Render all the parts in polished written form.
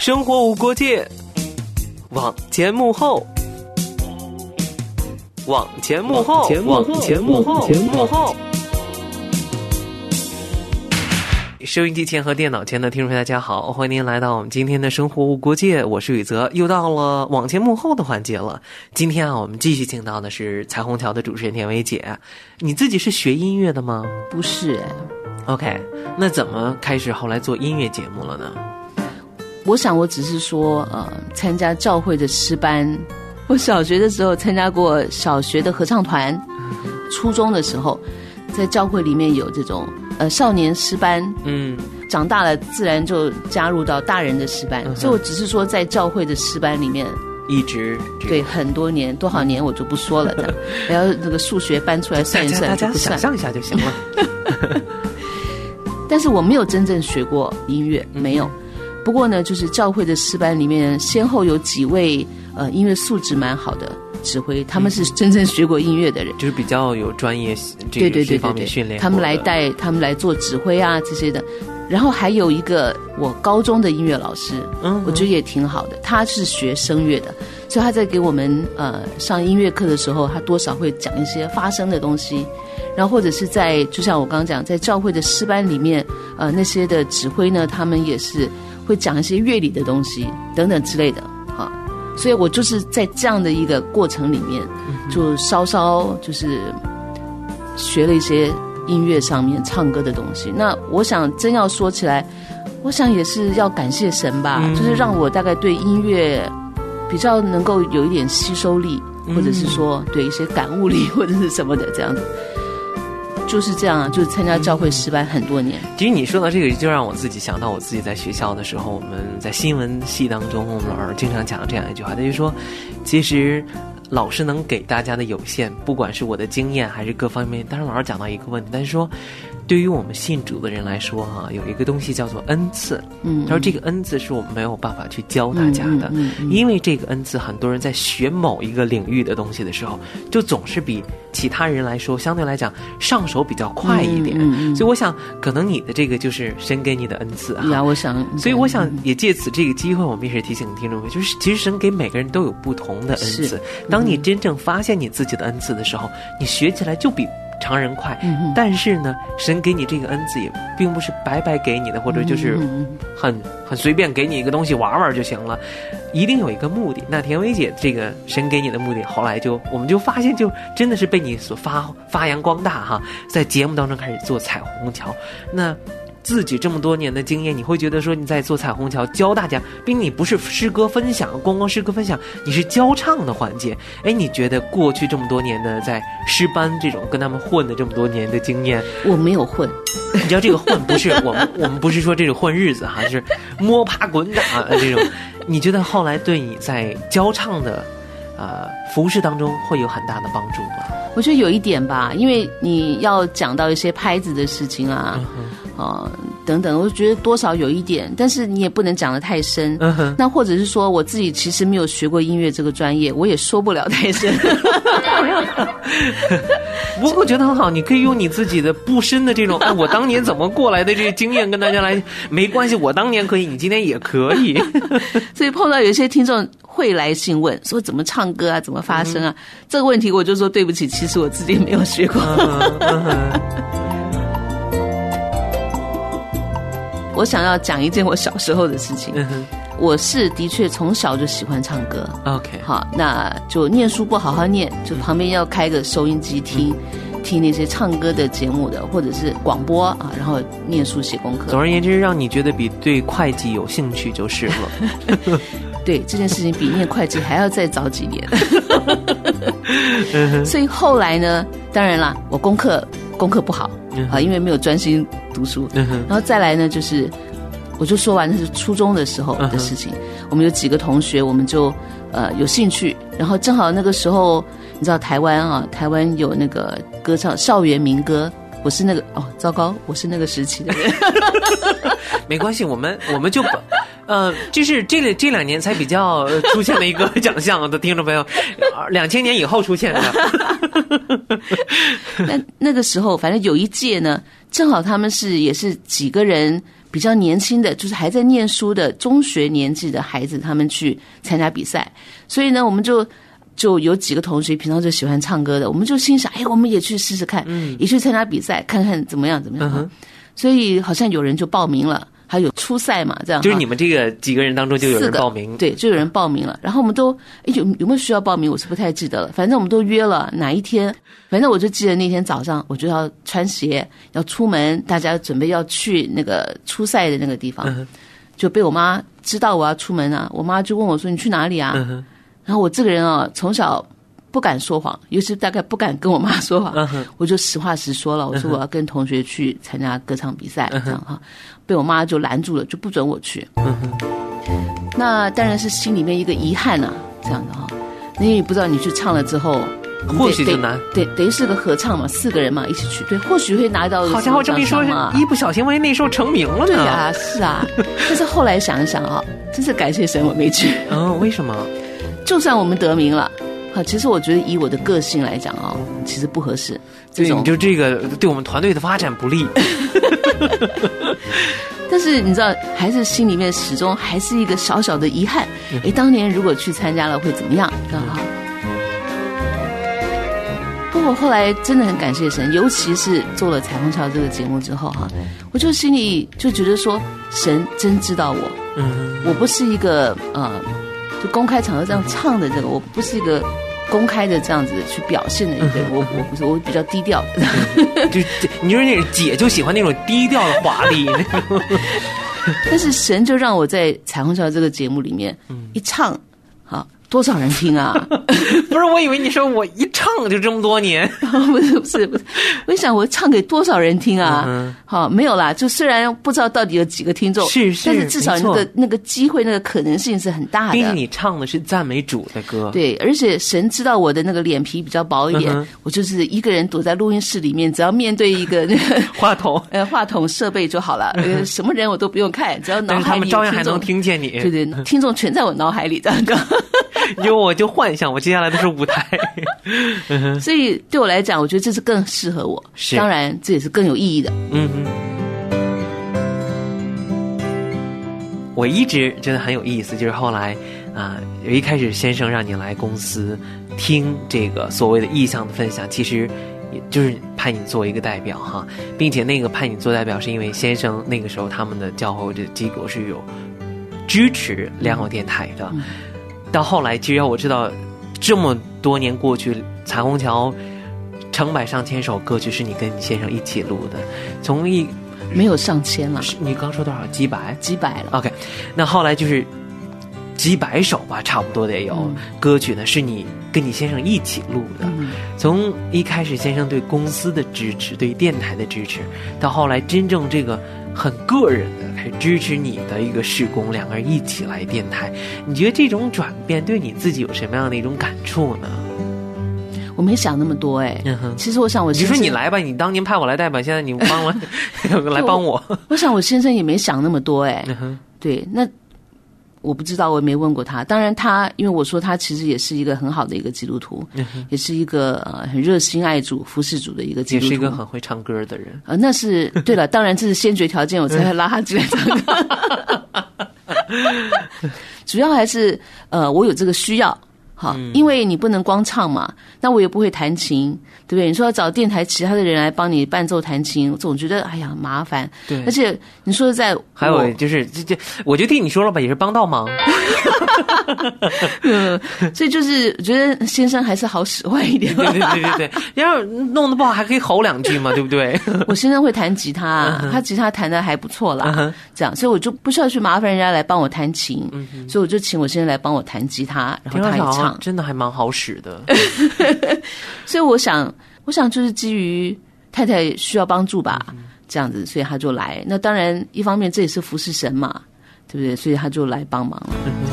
生活无国界，往前幕后，往前幕后，往前幕后，幕后。收音机前和电脑前的听众朋友大家好，欢迎您来到我们今天的生活无国界，我是宇泽，又到了往前幕后的环节了。今天我们继续请到的是彩虹桥的主持人田薇姐。你自己是学音乐的吗？ 不是 OK， 那怎么开始后来做音乐节目了呢？ 我想我只是说参加教会的诗班。我小学的时候参加过小学的合唱团，初中的时候在教会里面有这种少年诗班，长大了自然就加入到大人的诗班，所以我只是说在教会的诗班里面一直对很多年，多少年我就不说了，这样然后这个数学搬出来算一算， 大家想象一下就行了。 但是我没有真正学过音乐，没有。不过呢，就是教会的诗班里面先后有几位音乐素质蛮好的指挥，他们是真正学过音乐的人， 就是比较有专业这方面训练， 他们来带，他们来做指挥啊这些的。然后还有一个我高中的音乐老师，我觉得也挺好的，他是学声乐的，所以他在给我们上音乐课的时候，他多少会讲一些发声的东西。然后或者是在就像我刚刚讲，在教会的诗班里面那些的指挥呢，他们也是会讲一些乐理的东西等等之类的啊。所以我就是在这样的一个过程里面，就稍稍就是学了一些音乐上面唱歌的东西。那我想真要说起来，我想也是要感谢神吧，就是让我大概对音乐比较能够有一点吸收力，或者是说对一些感悟力或者是什么的这样子。就是这样啊，就是参加教会诗班很多年。 其实你说到这个，就让我自己想到我自己在学校的时候，我们在新闻系当中，我们老师经常讲这样一句话，他就说，其实老师能给大家的有限，不管是我的经验还是各方面。当然老师讲到一个问题，但是说对于我们信主的人来说有一个东西叫做恩赐。他说这个恩赐是我们没有办法去教大家的，因为这个恩赐很多人在学某一个领域的东西的时候，就总是比其他人来说相对来讲上手比较快一点。所以我想可能你的这个就是神给你的恩赐呀，我想， 所以我想也借此这个机会，我们也是提醒听众朋友，就是其实神给每个人都有不同的恩赐。当你真正发现你自己的恩赐的时候，你学起来就比常人快。但是呢，神给你这个恩赐也并不是白白给你的，或者就是很随便给你一个东西玩玩就行了，一定有一个目的。那田薇姐这个神给你的目的，后来我们就发现，就真的是被你所发扬光大哈，在节目当中开始做彩虹桥。那自己这么多年的经验，你会觉得说你在做彩虹桥教大家，并你不是诗歌分享，光诗歌分享，你是教唱的环节。你觉得过去这么多年的在诗班这种跟他们混的这么多年的经验， 我没有混， 你知道这个混不是我们不是说这种混日子哈，是摸爬滚打这种。你觉得后来对你在教唱的服事当中会有很大的帮助吗？ 我觉得有一点吧，因为你要讲到一些拍子的事情啊，等等，我觉得多少有一点，但是你也不能讲得太深。那或者是说我自己其实没有学过音乐这个专业，我也说不了太深。 不过我觉得很好，你可以用你自己的不深的这种我当年怎么过来的这个经验跟大家来，没关系，我当年可以，你今天也可以。 所以碰到有些听众会来信问说怎么唱歌啊，怎么发声啊，这个问题我就说对不起，其实我自己没有学过。我想要讲一件我小时候的事情。我是的确从小就喜欢唱歌。 OK， 好，那就念书不好好念，就旁边要开个收音机听那些唱歌的节目的，或者是广播啊，然后念书写功课。 总而言之，让你觉得比对会计有兴趣就是了。 对，这件事情比念会计还要再早几年。所以后来呢，当然啦，我功课不好因为没有专心读书。然后再来呢，就是我就说完那是初中的时候的事情。我们有几个同学，我们就有兴趣，然后正好那个时候你知道台湾有那个歌唱校园民歌。我是那个糟糕，我是那个时期的人。 没关系，我们就就是这2年才比较出现的一个奖项的听众朋友，2000年以后出现的。那个时候，反正有一届呢，正好他们也是几个人比较年轻的，就是还在念书的中学年纪的孩子，他们去参加比赛。所以呢，我们就有几个同学平常就喜欢唱歌的，我们就心想，我们也去试试看，也去参加比赛，看看怎么样。所以好像有人就报名了，还有初赛嘛，这样。 就是你们这个几个人当中就有人报名， 对，就有人报名了。然后我们都有没有需要报名，我是不太记得了。反正我们都约了哪一天，反正我就记得那天早上我就要穿鞋要出门，大家准备要去那个初赛的那个地方，就被我妈知道我要出门啊，我妈就问我说你去哪里啊？然后我这个人啊，从小不敢说谎，尤其大概不敢跟我妈说谎，我就实话实说了，我说我要跟同学去参加歌唱比赛，这样哈，被我妈就拦住了，就不准我去。那当然是心里面一个遗憾啊，这样的哈，你也不知道你去唱了之后， 或许就难， 对，等于是个合唱嘛，4个人嘛一起去，对，或许会拿到。 好家伙，这么一说，一不小心万一那时候成名了呢？ 对啊，是啊，但是后来想一想啊，真是感谢神我没去。 为什么？ 就算我们得名了，其实我觉得以我的个性来讲啊，其实不合适。 对，你就这个对我们团队的发展不利。 但是你知道，还是心里面始终还是一个小小的遗憾。当年如果去参加了会怎么样？不过后来真的很感谢神，尤其是做了彩虹桥这个节目之后哈，我就心里就觉得说，神真知道我。我不是一个就公开场合这样唱的这个，我不是一个公开的这样子去表现的一个人，我不是，我比较低调。 就你就是那种姐就喜欢那种低调的华丽。 但是神就让我在彩虹桥这个节目里面一唱，多少人听啊？ 不是，我以为你说我一唱就这么多年。 不是，我想我唱给多少人听啊？好，没有啦，就虽然不知道到底有几个听众， 是， 但是至少那个机会，那个可能性是很大的。 并且你唱的是赞美主的歌， 对，而且神知道我的那个脸皮比较薄一点，我就是一个人躲在录音室里面，只要面对一个那个话筒设备就好了，什么人我都不用看，只要脑海里，但是他们照样还能听见你。 对，听众全在我脑海里这样。 我就幻想我接下来都是舞台。 所以对我来讲，我觉得这是更适合我，当然这也是更有意义的。 我一直觉得很有意思，就是后来有一开始先生让你来公司听这个所谓的意向的分享，其实也就是派你做一个代表哈，并且那个派你做代表是因为先生那个时候他们的教会的机构是有支持良友电台的。到后来其实我知道这么多年过去，彩虹桥成百上千首歌曲是你跟你先生一起录的， 没有上千了， 你刚说多少？几百了。OK， 那后来就是几百首吧，差不多得有歌曲呢，是你跟你先生一起录的。从一开始先生对公司的支持，对电台的支持，到后来真正这个很个人的开始支持你的一个事工，两个人一起来电台，你觉得这种转变对你自己有什么样的一种感触呢？ 我没想那么多其实我想你说你来吧，你当年派我来代表，现在你帮了来帮我。 我想我先生也没想那么多对，那我不知道，我也没问过他。当然他因为我说他其实也是一个很好的一个基督徒，也是一个很热心爱主服侍主的一个基督徒， 也是一个很会唱歌的人那是对了，当然这是先决条件，我才会拉他进来唱歌。主要还是我有这个需要。好，因为你不能光唱嘛，那我也不会弹琴，对不对？你说要找电台其他的人来帮你伴奏弹琴，我总觉得哎呀麻烦。 对， 而且你说实在， 还有就是我就替你说了吧，也是帮倒忙。 所以就是我觉得先生还是好使唤一点。 对，要是弄得不好还可以吼两句嘛，对不对？ 我先生会弹吉他，他吉他弹得还不错啦，这样，所以我就不需要去麻烦人家来帮我弹琴，所以我就请我先生来帮我弹吉他，然后他也唱。 真的还蛮好使的。 所以我想就是基于太太需要帮助吧，这样子，所以他就来。那当然一方面这也是服侍神嘛，对不对？所以他就来帮忙了。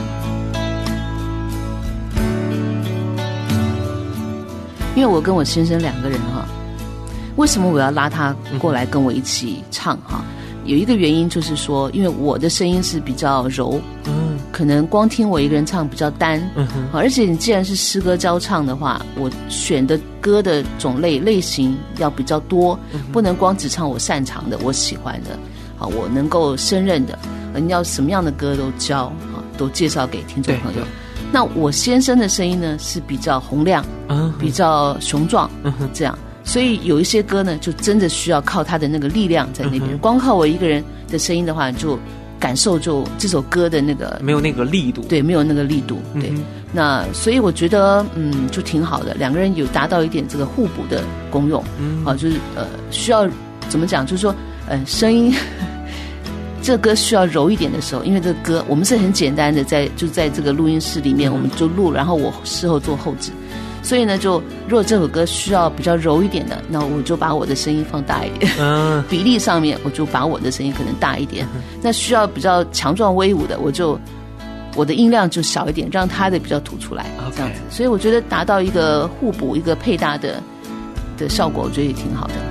因为我跟我先生两个人为什么我要拉他过来跟我一起唱有一个原因就是说，因为我的声音是比较柔，可能光听我一个人唱比较单，而且你既然是诗歌教唱的话，我选的歌的种类型要比较多，不能光只唱我擅长的、我喜欢的。 我能够胜任的，你要什么样的歌都教都介绍给听众朋友。那我先生的声音呢是比较洪亮，比较雄壮，这样，所以有一些歌呢就真的需要靠他的那个力量在那边，光靠我一个人的声音的话，就感受就这首歌的那个没有那个力度， 对，没有那个力度，对。那所以我觉得就挺好的，两个人有达到一点这个互补的功用，就是需要怎么讲，就是说声音。这个歌需要柔一点的时候，因为这个歌我们是很简单的在这个录音室里面我们就录，然后我事后做后制，所以呢就如果这首歌需要比较柔一点的，那我就把我的声音放大一点，比例上面我就把我的声音可能大一点，那需要比较强壮威武的，我的音量就小一点，让它的比较突出来，这样子。所以我觉得达到一个互补一个配搭的效果，我觉得也挺好的。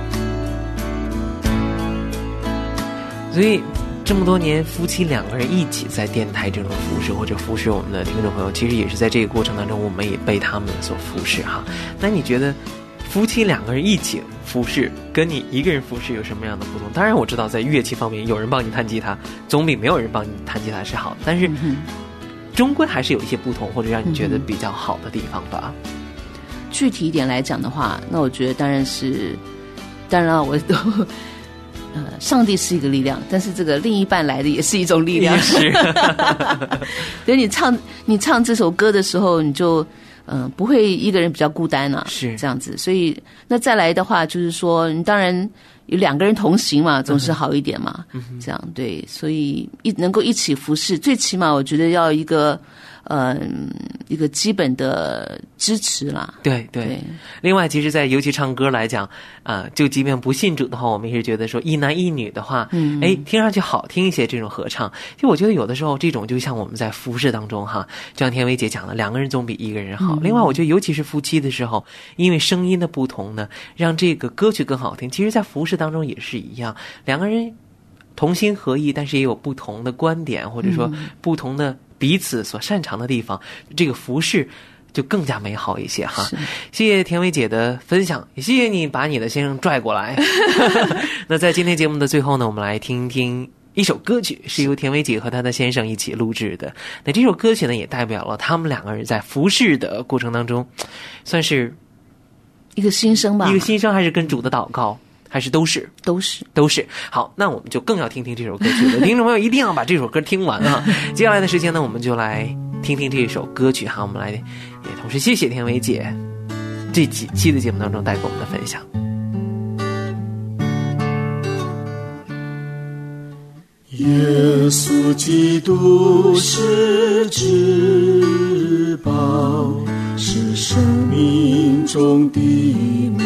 所以这么多年夫妻两个人一起在电台这种服侍，或者服侍我们的听众朋友，其实也是在这个过程当中我们也被他们所服侍哈。那你觉得夫妻两个人一起服侍跟你一个人服侍有什么样的不同？当然我知道在乐器方面有人帮你弹吉他总比没有人帮你弹吉他是好的，但是终归还是有一些不同，或者让你觉得比较好的地方吧。 具体一点来讲的话，那我觉得当然了，我都上帝是一个力量，但是这个另一半来的也是一种力量。是，所以你唱这首歌的时候，你就不会一个人比较孤单啊，是这样子。所以那再来的话，就是说你当然有两个人同行嘛，总是好一点嘛，这样对。所以能够一起服侍，最起码我觉得要一个基本的支持啦。对。 另外，其实在尤其唱歌来讲，就即便不信主的话，我们也是觉得说一男一女的话，听上去好听一些这种合唱。就我觉得有的时候这种就像我们在服侍当中哈，就像田薇姐讲的，两个人总比一个人好。另外，我觉得尤其是夫妻的时候，因为声音的不同呢，让这个歌曲更好听。其实在服侍当中也是一样，两个人同心合意，但是也有不同的观点，或者说不同的彼此所擅长的地方，这个服侍就更加美好一些哈。谢谢田薇姐的分享，也谢谢你把你的先生拽过来。那在今天节目的最后呢，我们来听听一首歌曲，是由田薇姐和她的先生一起录制的。那这首歌曲呢，也代表了他们两个人在服侍的过程当中，算是一个新生吧， 一个新生，还是跟主的祷告，还是都是。好，那我们就更要听听这首歌曲了。听众朋友一定要把这首歌听完啊！接下来的时间呢，我们就来听听这首歌曲哈。我们来也同时谢谢田薇姐这几期的节目当中带给我们的分享。 耶稣基督是至宝，是生命中的美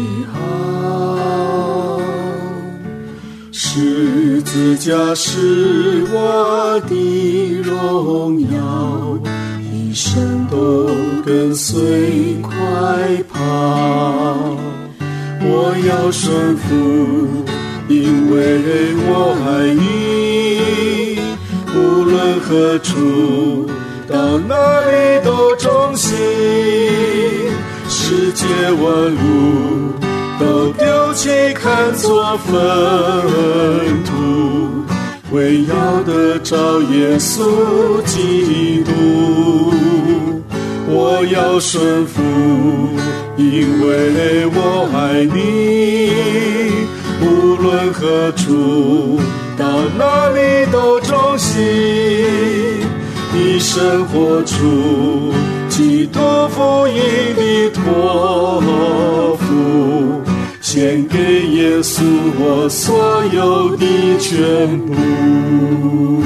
好，十字架是我的荣耀，一生都跟随快跑。我要顺服，因为我爱你，无论何处，到哪里都忠心，世界万物都丢弃看作粪土，为要得着耶稣基督。我要顺服，因为我爱你，无论何处，到哪里都忠心，一生活出基督福音的托付，献给耶稣我所有的全部。